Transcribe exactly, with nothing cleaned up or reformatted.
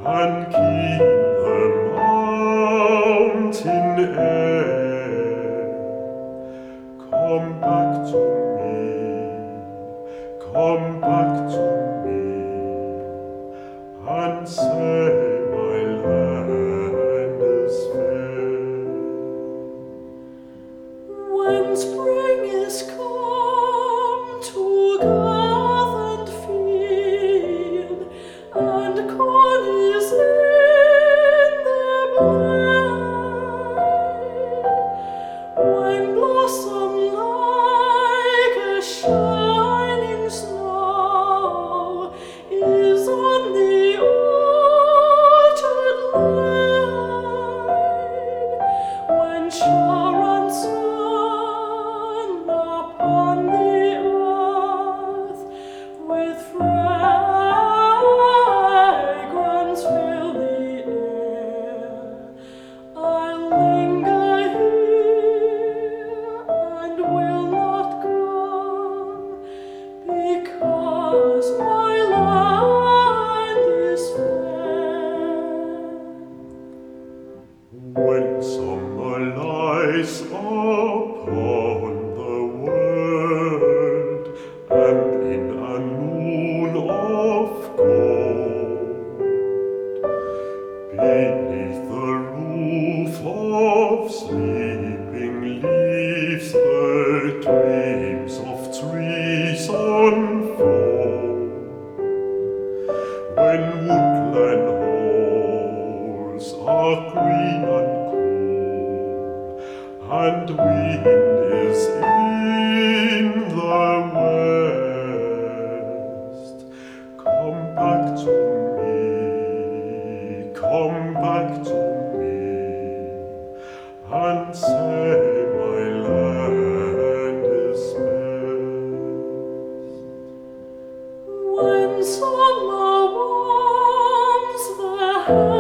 and keep the mountain air. Come back to me, come back to me, and say my land is fair. When spring is come to gathered field, and corn is in their blade, when blossom like a shining snow is on the orchard laid, when shower and sun upon the earth with fragrance fill the air, I linger here and will not come, because my land is fair. When summer lies upon the world, and in a noon of gold, beneath the roof of sleeping leaves the dreams of trees unfold, when woodland halls are green and cool, and wind is in the west, come back to me, come back to me, and say my land is best. When summer warms the